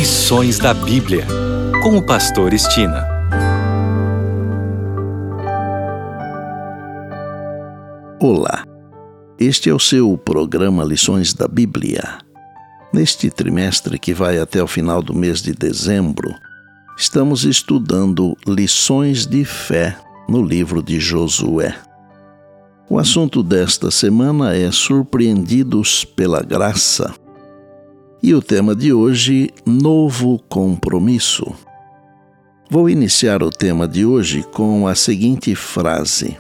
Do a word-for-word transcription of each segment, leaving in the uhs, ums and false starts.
Lições da Bíblia, com o pastor Estina. Olá, este é o seu programa Lições da Bíblia. Neste trimestre que vai até o final do mês de dezembro, estamos estudando lições de fé no livro de Josué. O assunto desta semana é Surpreendidos pela Graça. E o tema de hoje, Novo Compromisso. Vou iniciar o tema de hoje com a seguinte frase: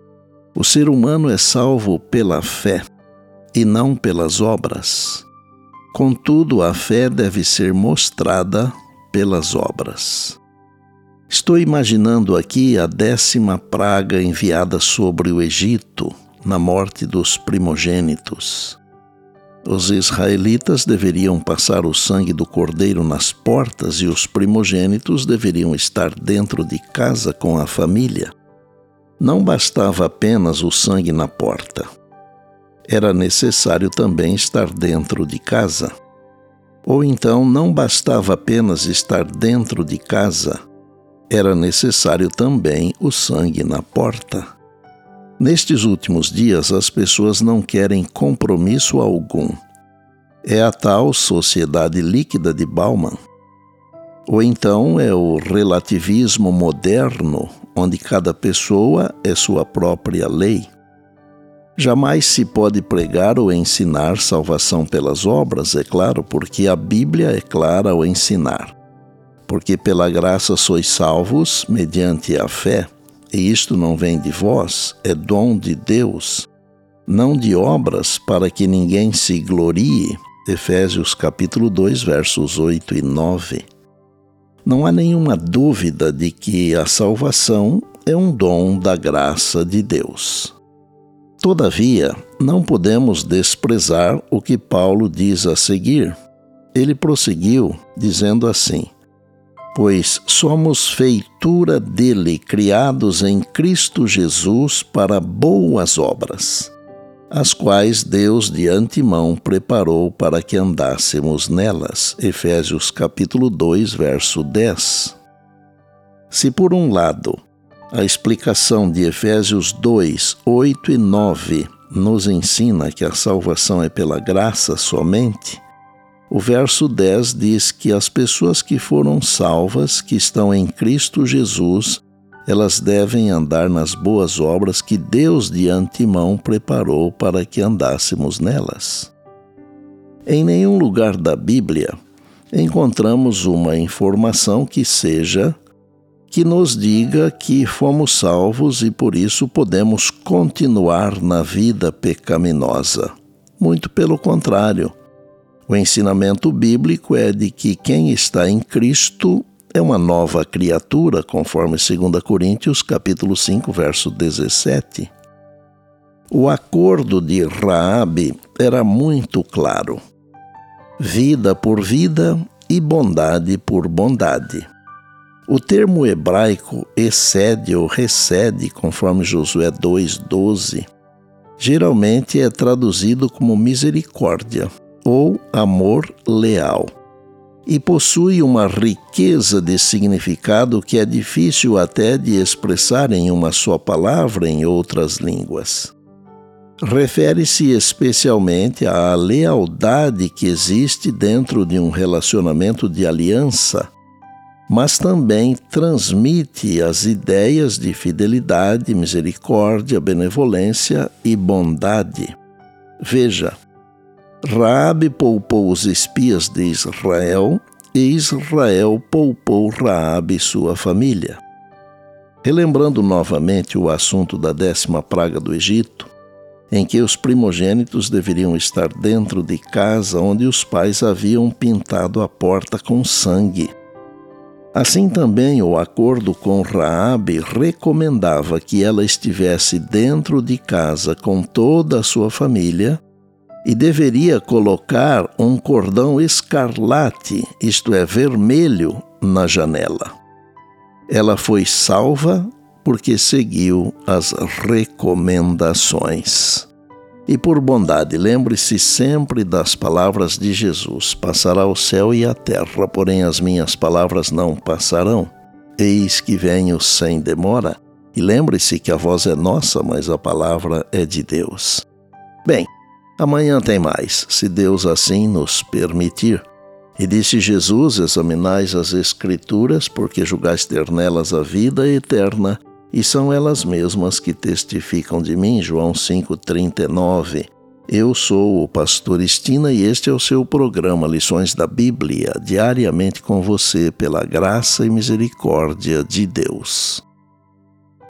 o ser humano é salvo pela fé e não pelas obras. Contudo, a fé deve ser mostrada pelas obras. Estou imaginando aqui a décima praga enviada sobre o Egito, na morte dos primogênitos. Os israelitas deveriam passar o sangue do cordeiro nas portas e os primogênitos deveriam estar dentro de casa com a família. Não bastava apenas o sangue na porta. Era necessário também estar dentro de casa. Ou então não bastava apenas estar dentro de casa, era necessário também o sangue na porta. Nestes últimos dias, as pessoas não querem compromisso algum. É a tal sociedade líquida de Bauman. Ou então é o relativismo moderno, onde cada pessoa é sua própria lei. Jamais se pode pregar ou ensinar salvação pelas obras, é claro, porque a Bíblia é clara ao ensinar. Porque pela graça sois salvos mediante a fé. E isto não vem de vós, é dom de Deus, não de obras para que ninguém se glorie. Efésios capítulo dois, versos oito e nove. Não há nenhuma dúvida de que a salvação é um dom da graça de Deus. Todavia, não podemos desprezar o que Paulo diz a seguir. Ele prosseguiu dizendo assim: pois somos feitura dele, criados em Cristo Jesus para boas obras, as quais Deus de antemão preparou para que andássemos nelas. Efésios capítulo dois, verso dez. Se por um lado, a explicação de Efésios dois, oito e nove nos ensina que a salvação é pela graça somente, o verso dez diz que as pessoas que foram salvas, que estão em Cristo Jesus, elas devem andar nas boas obras que Deus de antemão preparou para que andássemos nelas. Em nenhum lugar da Bíblia encontramos uma informação que seja, que nos diga que fomos salvos e por isso podemos continuar na vida pecaminosa. Muito pelo contrário. O ensinamento bíblico é de que quem está em Cristo é uma nova criatura, conforme segunda Coríntios, capítulo cinco, verso dezessete. O acordo de Raabe era muito claro: vida por vida e bondade por bondade. O termo hebraico excede ou recede, conforme Josué dois, doze, geralmente é traduzido como misericórdia ou amor leal, e possui uma riqueza de significado que é difícil até de expressar em uma só palavra em outras línguas. Refere-se especialmente à lealdade que existe dentro de um relacionamento de aliança, mas também transmite as ideias de fidelidade, misericórdia, benevolência e bondade. Veja, Raabe poupou os espias de Israel e Israel poupou Raabe e sua família. Relembrando novamente o assunto da décima praga do Egito, em que os primogênitos deveriam estar dentro de casa onde os pais haviam pintado a porta com sangue. Assim também o acordo com Raabe recomendava que ela estivesse dentro de casa com toda a sua família e deveria colocar um cordão escarlate, isto é, vermelho, na janela. Ela foi salva porque seguiu as recomendações. E por bondade, lembre-se sempre das palavras de Jesus: passará o céu e a terra, porém as minhas palavras não passarão. Eis que venho sem demora. E lembre-se que a voz é nossa, mas a palavra é de Deus. Bem, amanhã tem mais, se Deus assim nos permitir. E disse Jesus: examinais as Escrituras, porque julgais ter nelas a vida eterna, e são elas mesmas que testificam de mim. João cinco, trinta e nove. Eu sou o pastor Estina e este é o seu programa Lições da Bíblia, diariamente com você, pela graça e misericórdia de Deus.